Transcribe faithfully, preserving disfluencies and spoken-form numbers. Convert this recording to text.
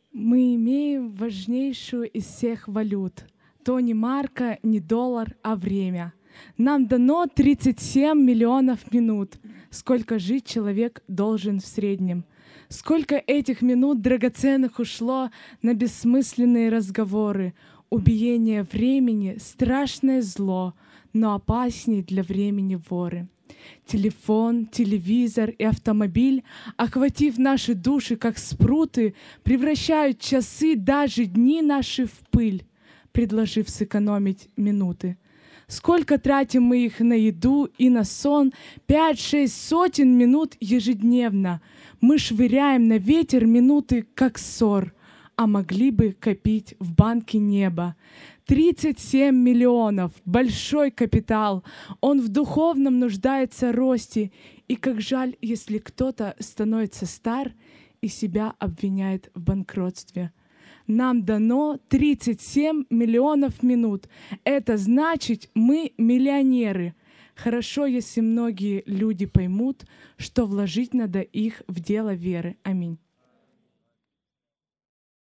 Мы имеем важнейшую из всех валют. То не марка, не доллар, а время. Нам дано тридцать семь миллионов минут. Сколько жить человек должен в среднем? Сколько этих минут драгоценных ушло на бессмысленные разговоры? Убиение времени — страшное зло, но опасней для времени воры. Телефон, телевизор и автомобиль, охватив наши души, как спруты, превращают часы, даже дни наши в пыль, предложив сэкономить минуты. Сколько тратим мы их на еду и на сон? Пять-шесть сотен минут ежедневно. Мы швыряем на ветер минуты, как ссор, а могли бы копить в банке неба. тридцать семь миллионов — большой капитал. Он в духовном нуждается росте. И как жаль, если кто-то становится стар и себя обвиняет в банкротстве. Нам дано тридцать семь миллионов минут. Это значит, мы миллионеры. Хорошо, если многие люди поймут, что вложить надо их в дело веры. Аминь.